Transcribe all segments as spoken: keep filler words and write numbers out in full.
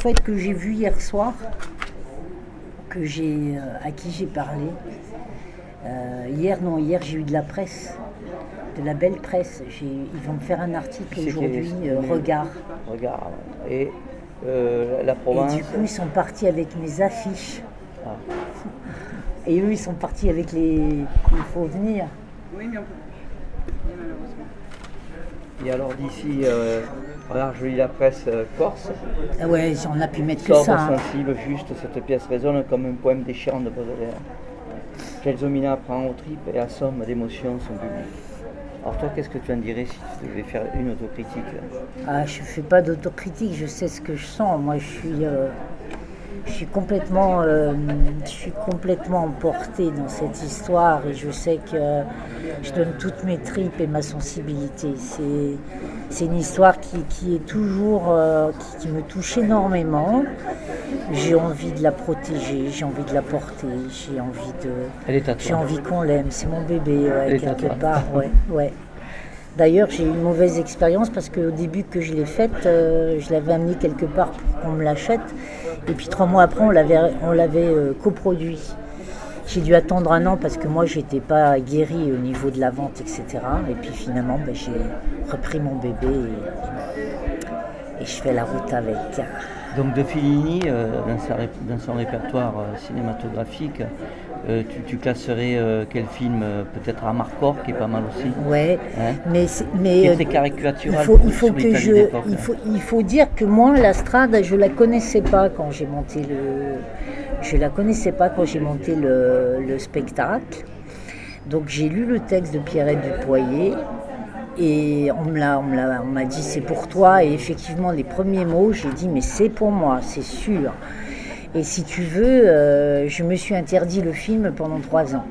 fait, que j'ai vu hier soir, que j'ai, euh, à qui j'ai parlé. Euh, hier, non, hier j'ai eu de la presse, de la belle presse. J'ai, ils vont me faire un article C'est aujourd'hui, qui- euh, Regard. Regarde. Et euh, la province. Et du coup, ils sont partis avec mes affiches. Ah. Et eux, ils sont partis avec les... Il faut venir. Oui, mais on peut. Mais malheureusement. Et alors d'ici, euh, regarde, je lis la presse euh, corse. Ah ouais, on a pu mettre que Sobre, ça. hein. sensible, juste, cette pièce résonne comme un poème déchirant de Baudelaire. Gelsomina prend aux tripes et assomme d'émotion son public. Alors toi, qu'est-ce que tu en dirais si tu devais faire une autocritique? Ah, je fais pas d'autocritique, je sais ce que je sens. Moi, je suis, euh, je suis complètement, euh, je suis complètement emportée dans cette histoire et je sais que je donne toutes mes tripes et ma sensibilité. C'est, c'est une histoire qui, qui est toujours, euh, qui, qui me touche énormément. J'ai envie de la protéger, j'ai envie de la porter, j'ai envie de, Elle est à j'ai toi. envie qu'on l'aime. C'est mon bébé, ouais, Elle est à quelque toi. part, ouais, ouais. D'ailleurs, j'ai eu une mauvaise expérience parce qu'au début que je l'ai faite, euh, je l'avais amené quelque part pour qu'on me l'achète. Et puis trois mois après, on l'avait, on l'avait euh, coproduit. J'ai dû attendre un an parce que moi, je n'étais pas guérie au niveau de la vente, et cetera. Et puis finalement, ben, j'ai repris mon bébé et, et je fais la route avec. Donc de Fellini, euh, dans, sa ré- dans son répertoire euh, cinématographique, euh, tu, tu classerais euh, quel film euh, peut-être Amarcord, qui est pas mal aussi, Ouais, hein, mais, c'est- qui mais est euh, très il caricatural faut, il faut sur que l'Italie je, d'époque. il faut, il faut dire que moi, la Strade, je la connaissais pas quand j'ai monté le, je la connaissais pas quand j'ai monté le, le spectacle. Donc j'ai lu le texte de Pierrette Dupoyer et on me l'a, on me l'a, on m'a dit c'est pour toi et effectivement les premiers mots, j'ai dit mais c'est pour moi, c'est sûr. Et si tu veux, euh, je me suis interdit le film pendant trois ans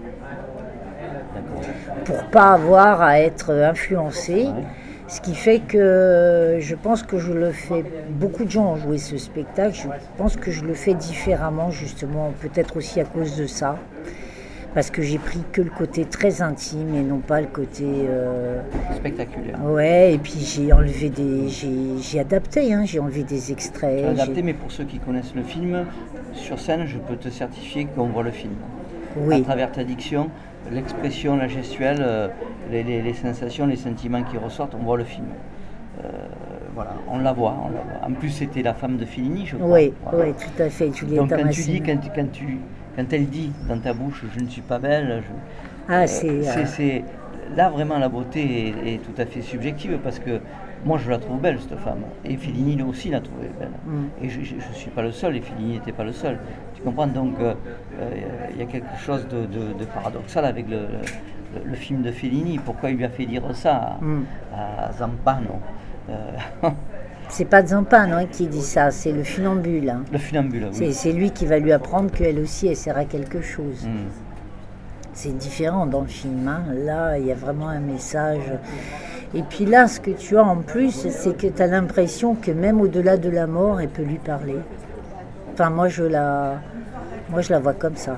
pour pas avoir à être influencée. Ouais. Ce qui fait que je pense que je le fais, beaucoup de gens ont joué ce spectacle, je pense que je le fais différemment justement, peut-être aussi à cause de ça, parce que j'ai pris que le côté très intime et non pas le côté... euh, Spectaculaire. Ouais, et puis j'ai enlevé des... J'ai, j'ai adapté, hein, j'ai enlevé des extraits. Tu as adapté, j'ai- mais pour ceux qui connaissent le film, sur scène, je peux te certifier qu'on voit le film. Oui. À travers ta diction, l'expression, la gestuelle, euh, les, les- les sensations, les sentiments qui ressortent, on voit le film. Euh, voilà, on la voit, on la voit. En plus, c'était la femme de Fellini, je crois. Oui, Voilà. oui, tout à fait, Juliette Donc quand tu Damascene. dis, quand, tu- quand, tu, quand elle dit dans ta bouche, je ne suis pas belle, je- Ah, euh, c'est... c'est, euh, c'est- là vraiment la beauté est, est tout à fait subjective parce que moi je la trouve belle cette femme et Fellini lui aussi l'a trouvée belle. Mm. Et je ne suis pas le seul et Fellini n'était pas le seul. Tu comprends donc il euh, euh, y a quelque chose de, de- de paradoxal avec le, le- le film de Fellini. Pourquoi il lui a fait dire ça à, Mm. à Zampano? Euh, C'est pas Zampano hein, qui dit ça, c'est le funambule. hein. Le funambule, C'est, oui. c'est lui qui va lui apprendre qu'elle aussi, elle sert à quelque chose. Mm. C'est différent dans le film. hein. Là, il y a vraiment un message. Et puis là, ce que tu as en plus, c'est que tu as l'impression que même au-delà de la mort, elle peut lui parler. Enfin, moi, je la, moi, je la vois comme ça.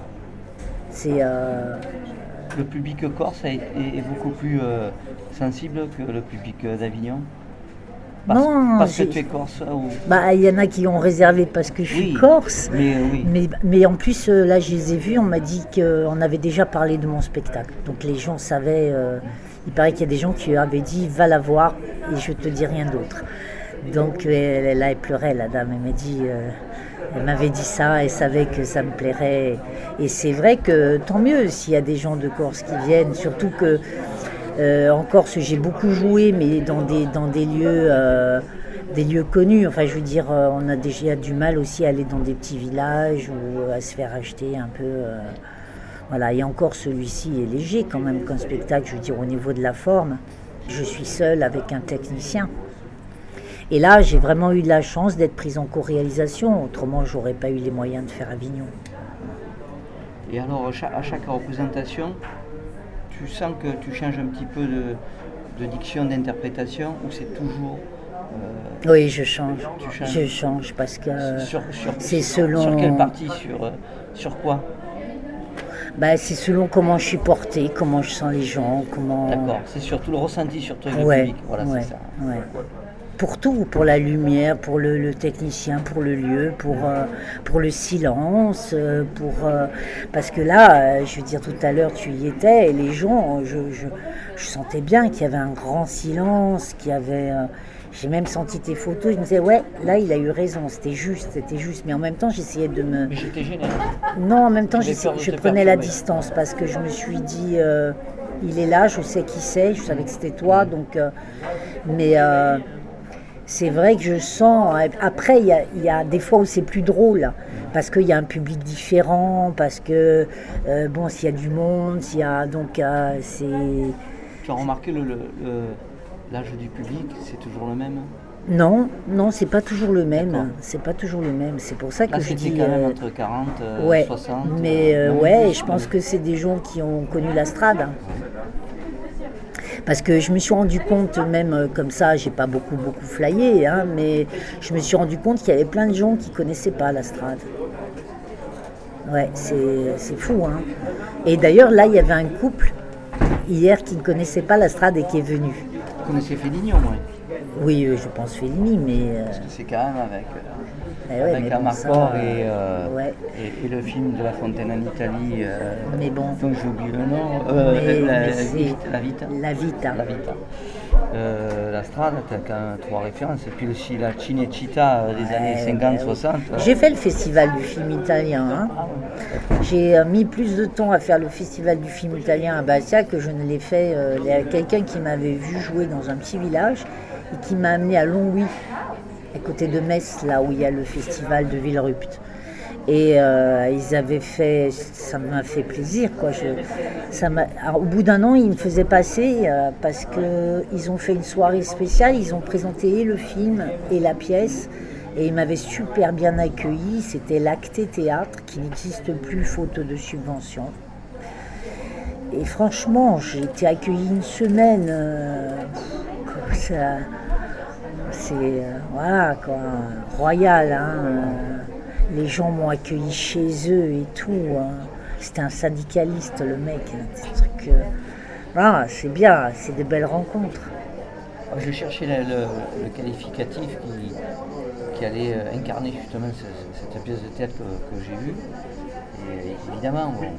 C'est... euh, Le public corse est, est- est beaucoup plus euh, sensible que le public euh, d'Avignon. Parce, Non, parce que j'ai- tu es corse ou... Bah, il y en a qui ont réservé parce que je suis Oui, corse. Mais euh, oui. Mais, mais en plus, euh, là, je les ai vus, on m'a dit qu'on avait déjà parlé de mon spectacle. Donc les gens savaient, euh, il paraît qu'il y a des gens qui avaient dit, va la voir et je te dis rien d'autre. Donc elle, là, elle pleurait, la dame, elle m'a dit, euh, elle m'avait dit ça, elle savait que ça me plairait. Et c'est vrai que tant mieux s'il y a des gens de Corse qui viennent, surtout que euh, en Corse, j'ai beaucoup joué, mais dans des, dans des lieux... euh, des lieux connus, enfin je veux dire, euh, on a déjà du mal aussi à aller dans des petits villages ou à se faire acheter un peu. euh, voilà, et encore celui-ci est léger quand même comme spectacle, je veux dire, au niveau de la forme. Je suis seule avec un technicien. Et là, j'ai vraiment eu de la chance d'être prise en co-réalisation, autrement j'aurais pas eu les moyens de faire Avignon. Et alors, à chaque, à chaque représentation, tu sens que tu changes un petit peu de, de diction, d'interprétation, ou c'est toujours... euh, Oui, je change. Tu changes. Je change parce que euh, sur, sur, c'est sur- selon- Sur quelle partie? Sur, euh, sur quoi? bah, c'est selon comment je suis portée, comment je sens les gens, comment... D'accord, c'est surtout le ressenti sur toi et le Ouais, public. Voilà, ouais, c'est ça. ouais. pour tout, pour la lumière, pour le, le technicien, pour le lieu, pour, euh, pour le silence, euh, pour, euh, parce que là, euh, je veux dire, tout à l'heure, tu y étais, et les gens, je, je, je sentais bien qu'il y avait un grand silence, qu'il y avait... Euh, j'ai même senti tes photos, je me disais, ouais, là, il a eu raison, c'était juste, c'était juste. Mais en même temps, j'essayais de me... Mais j'étais gêné. Non, en même temps, J'avais peur de je te prenais la perturber. distance, parce que je me suis dit, euh, il est là, je sais qui c'est, je savais que c'était toi, donc... Euh, mais... Euh, c'est vrai que je sens... Après, il y a, il y a des fois où c'est plus drôle, parce qu'il y a un public différent, parce que, euh, bon, s'il y a du monde, s'il y a... Donc, euh, c'est... Tu as remarqué le, le, le- l'âge du public, c'est toujours le même? Non, non, c'est pas toujours le D'accord. même. C'est pas toujours le même. C'est pour ça que Là, je c'était dis... quand même euh, entre quarante, euh, ouais, soixante. mais euh, même ouais, plus, je pense même. que c'est des gens qui ont connu la strade. hein. Parce que je me suis rendu compte, même euh, comme ça, j'ai pas beaucoup beaucoup flyé, hein, mais je me suis rendu compte qu'il y avait plein de gens qui connaissaient pas la strade. Ouais, c'est, c'est fou, hein. Et d'ailleurs, là, il y avait un couple hier qui ne connaissait pas la strade et qui est venu. Vous connaissez Fellini au moins? Oui, euh, je pense Fellini, mais... euh, Parce que c'est quand même avec, euh, eh ouais, avec mais la bon, ça, Marcor euh, et, euh, ouais. et, et le film de La Fontaine en Italie. euh, Mais bon. Donc j'ai oublié le nom. Euh, Mais- la, mais la, c'est- Vita, la Vita. La Vita. La Vita. Euh, la Strada, tu as quand même trois références. Et puis aussi la Cinecittà euh, des Ouais, années ouais, cinquante ouais. soixante. euh. J'ai fait le festival du film italien. hein. J'ai euh, mis plus de temps à faire le festival du film italien à Bastia que je ne l'ai fait. euh, Il y a quelqu'un qui m'avait vu jouer dans un petit village et qui m'a amené à Longwy, à côté de Metz, là où il y a le festival de Villerupt. Et euh, ils avaient fait, ça m'a fait plaisir, quoi. Je, ça m'a, alors, au bout d'un an, ils me faisaient passer euh, parce que ils ont fait une soirée spéciale. Ils ont présenté et le film et la pièce, et ils m'avaient super bien accueilli. C'était l'Acté Théâtre qui n'existe plus faute de subvention. Et franchement, j'ai été accueillie une semaine. euh, quoi, ça, c'est euh, voilà quoi, royal. Hein, euh, les gens m'ont accueilli chez eux et tout. hein. C'était un syndicaliste, le mec. hein, des trucs, euh, voilà, c'est bien, c'est des belles rencontres. Je cherchais le, le, le qualificatif qui, qui allait euh, incarner justement ce- cette pièce de théâtre que, que j'ai vue. Et évidemment, bon,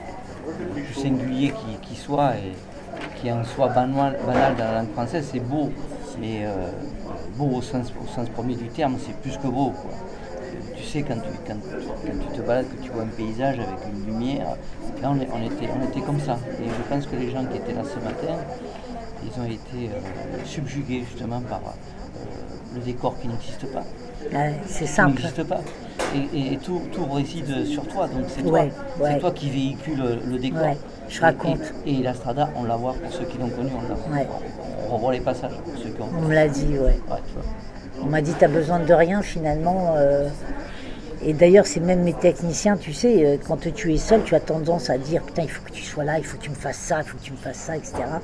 le plus singulier qui, qui soit et qui en soit banal, banal dans la langue française, c'est beau. Mais euh, beau au sens, au sens premier du terme, c'est plus que beau, quoi. Tu sais, quand tu, quand, quand tu te balades, que tu vois un paysage avec une lumière, là on, est- on était, on était comme ça. Et je pense que les gens qui étaient là ce matin, ils ont été euh, subjugués justement par euh, le décor qui n'existe pas. Ouais, c'est Qui simple. n'existe pas. Et, et- et tout, tout réside sur toi, donc c'est toi, Ouais, ouais. c'est toi qui véhicule le, le décor. Ouais, je Et- raconte. Et, et la Strada, on la voit, pour ceux qui l'ont connue, on la voit. Ouais. On revoit les passages pour ceux qui ont. On me l'a dit, ouais. Ouais, tu vois. On m'a dit, t'as besoin de rien finalement. euh, Et d'ailleurs, c'est même mes techniciens, tu sais, euh, quand tu es seul, tu as tendance à dire, putain, il faut que tu sois là, il faut que tu me fasses ça, il faut que tu me fasses ça, et cetera.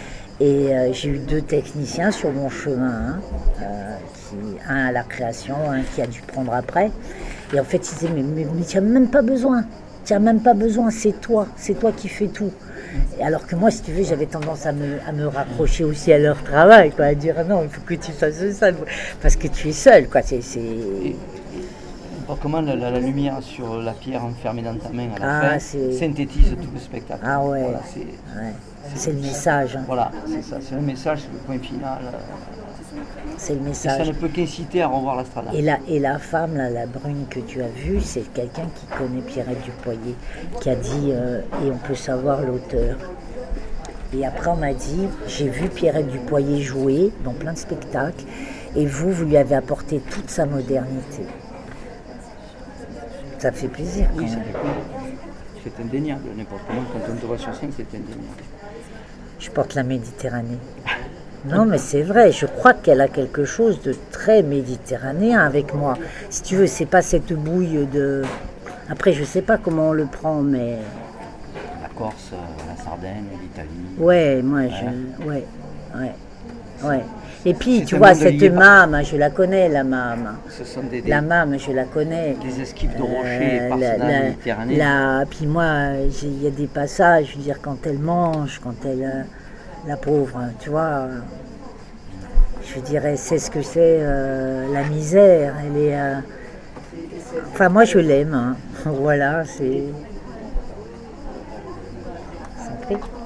Et euh, j'ai eu deux techniciens sur mon chemin, hein, euh, qui, un à la création, un qui a dû prendre après. Et en fait, ils disaient, mais, mais, mais tu n'as même pas besoin, tu n'as même pas besoin, c'est toi, c'est toi qui fais tout. Et alors que moi, si tu veux, j'avais tendance à me, à me raccrocher aussi à leur travail, quoi, à dire, non, il faut que tu fasses ça, parce que tu es seul, quoi. C'est, c'est... Et, Par comment la, la- la lumière sur la pierre enfermée dans ta main à la Ah, fin c'est- synthétise tout le spectacle. Ah ouais, Voilà, c'est, ouais. C'est le message, hein. voilà, c'est ça, c'est le message, c'est le point final. euh, c'est le Et ça message. ne peut qu'inciter à revoir la Strada. Et la, et la femme, là, la brune que tu as vue, c'est quelqu'un qui connaît Pierrette Dupoyer, qui a dit, euh, et on peut savoir l'auteur. Et après, on m'a dit, j'ai vu Pierrette Dupoyer jouer dans plein de spectacles, et vous, vous lui avez apporté toute sa modernité. Ça fait plaisir, quand Oui, ça même. fait plaisir. C'est indéniable, n'importe comment, quand on te voit sur scène, c'est indéniable. Je porte la Méditerranée. Non, mais c'est vrai, je crois qu'elle a quelque chose de très méditerranéen avec moi. Si tu veux, c'est pas cette bouille de... Après, je sais pas comment on le prend, mais... La Corse, euh, la Sardaigne, l'Italie. Ouais, moi, je... Ouais, ouais, ouais. Et puis, C'est tu un vois, monde cette lié par- mame, je la connais, la mame. Ce sont des, des, La mame, je la connais. des esquives de rochers Euh, par la- la, la- Méditerranée. la- Puis moi, j'ai- il y a des passages, je veux dire, quand elle mange, quand elle... euh, la pauvre, tu vois... Je je dirais, c'est ce que c'est euh, la misère. Elle est, euh, enfin, moi, je l'aime. Hein. Voilà, c'est. C'est